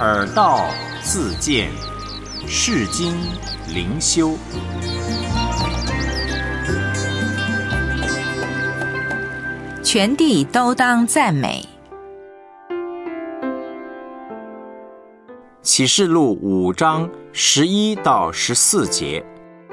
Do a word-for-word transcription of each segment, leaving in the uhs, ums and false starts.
耳道自见，世经灵修。 全地都当赞美。 启示录五章十一到十四节。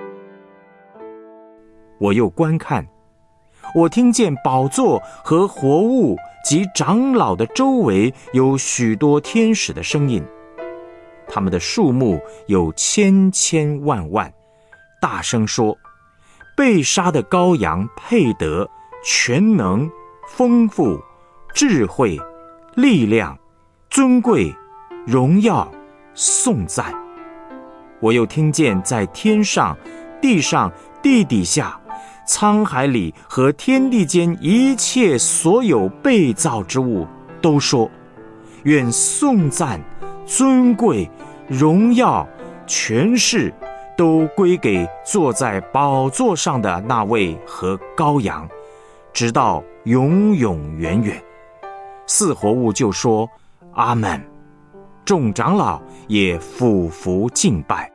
我又观看，我听见宝座和活物及长老的周围有许多天使的声音，他们的数目有千千万万，大声说：被杀的羔羊配得全能、丰富、智慧、力量、尊贵、荣耀、颂赞。我又听见在天上、地上、地底下、沧海里和天地间一切所有被造之物都说：愿颂赞、尊贵、荣耀、权势都归给坐在宝座上的那位和羔羊，直到永永远远。四活物就说：阿们。众长老也俯伏敬拜。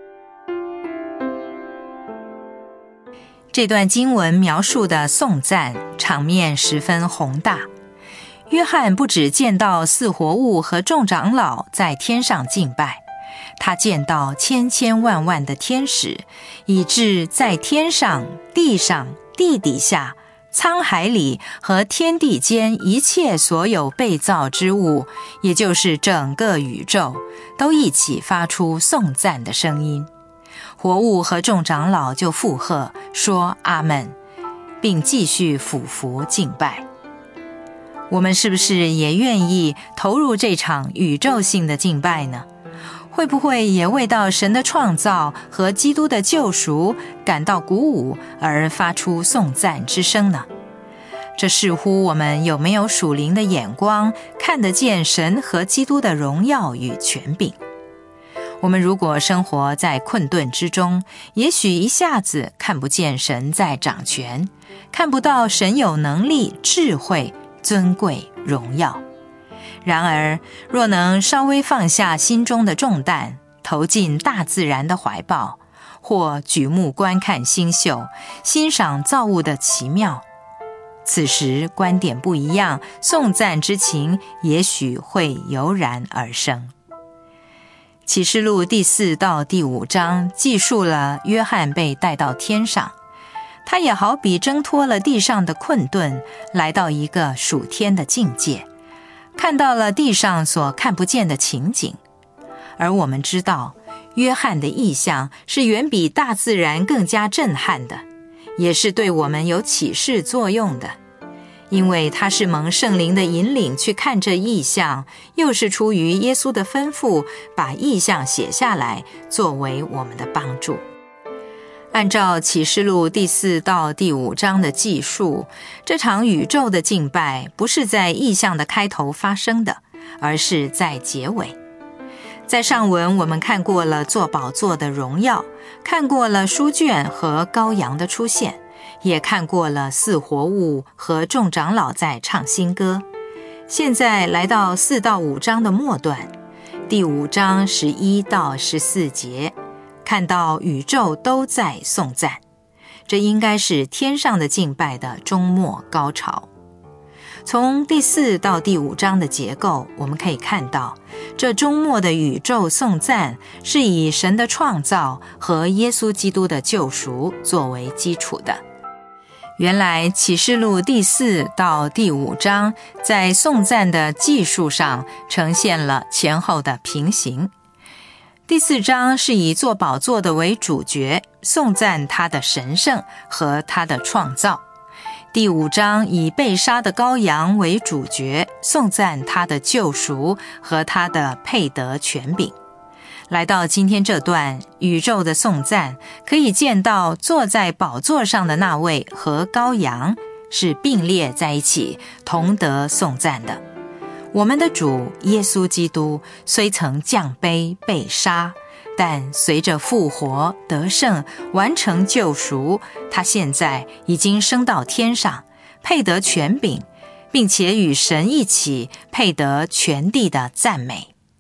这段经文描述的颂赞场面十分宏大。约翰不只见到四活物和众长老在天上敬拜，他见到千千万万的天使，以致在天上、地上、地底下、沧海里和天地间一切所有被造之物，也就是整个宇宙，都一起发出颂赞的声音。活物和众长老就附和说阿们，并继续俯伏敬拜。我们是不是也愿意投入这场宇宙性的敬拜呢？会不会也为到神的创造和基督的救赎感到鼓舞而发出颂赞之声呢？这视乎我们有没有属灵的眼光，看得见神和基督的荣耀与权柄。我们如果生活在困顿之中，也许一下子看不见神在掌权，看不到神有能力、智慧、尊贵、荣耀。然而，若能稍微放下心中的重担，投进大自然的怀抱，或举目观看星宿，欣赏造物的奇妙，此时观点不一样，颂赞之情也许会油然而生。启示录第四到第五章记述了约翰被带到天上，他也好比挣脱了地上的困顿，来到一个属天的境界，看到了地上所看不见的情景。而我们知道，约翰的异象是远比大自然更加震撼的，也是对我们有启示作用的，因为他是蒙圣灵的引领去看这异象，又是出于耶稣的吩咐，把异象写下来，作为我们的帮助。按照启示录第四到第五章的记述，这场宇宙的敬拜不是在异象的开头发生的，而是在结尾。在上文我们看过了坐宝座的荣耀，看过了书卷和羔羊的出现，也看过了四活物和众长老在唱新歌。现在来到四到五章的末段，第五章十一到十四节，看到宇宙都在颂赞，这应该是天上的敬拜的终末高潮。从第四到第五章的结构，我们可以看到，这终末的宇宙颂赞是以神的创造和耶稣基督的救赎作为基础的。原来启示录第四到第五章在颂赞的技术上呈现了前后的平行。第四章是以坐宝座的为主角，颂赞他的神圣和他的创造。第五章以被杀的羔羊为主角，颂赞他的救赎和他的配得权柄。来到今天这段宇宙的颂赞，可以见到坐在宝座上的那位和羔羊是并列在一起，同得颂赞的。我们的主耶稣基督虽曾降卑被杀，但随着复活得胜完成救赎，他现在已经升到天上，配得权柄，并且与神一起配得全地的赞美。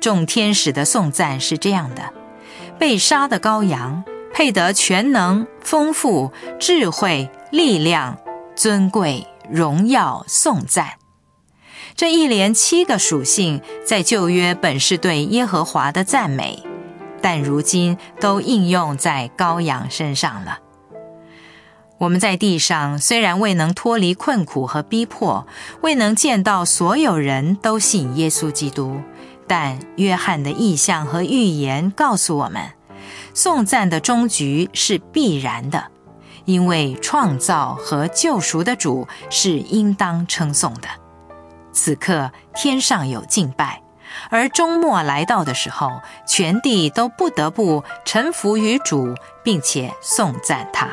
众天使的颂赞是这样的：被杀的羔羊，配得全能、丰富、智慧、力量、尊贵、荣耀、颂赞。这一连七个属性，在旧约本是对耶和华的赞美，但如今都应用在羔羊身上了。我们在地上虽然未能脱离困苦和逼迫，未能见到所有人都信耶稣基督，但约翰的异象和预言告诉我们，颂赞的终局是必然的，因为创造和救赎的主是应当称颂的。此刻天上有敬拜，而终末来到的时候，全地都不得不臣服于主，并且颂赞他。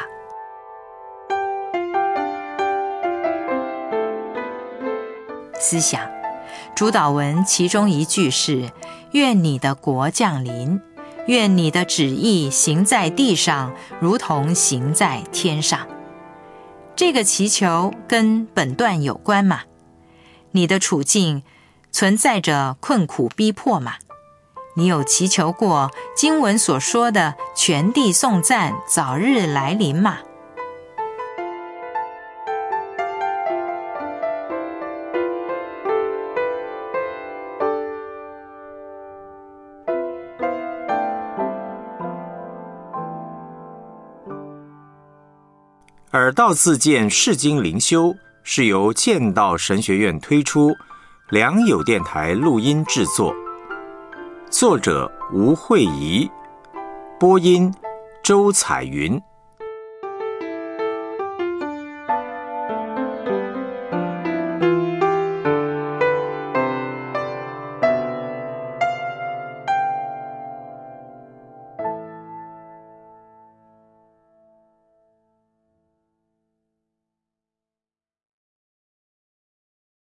思想主导文其中一句是：愿你的国降临，愿你的旨意行在地上，如同行在天上。这个祈求跟本段有关吗？你的处境存在着困苦逼迫吗？你有祈求过经文所说的全地颂赞早日来临吗？ 耳道自荐释经灵修是由剑道神学院推出，良友电台录音制作，作者吴慧仪，播音周彩云。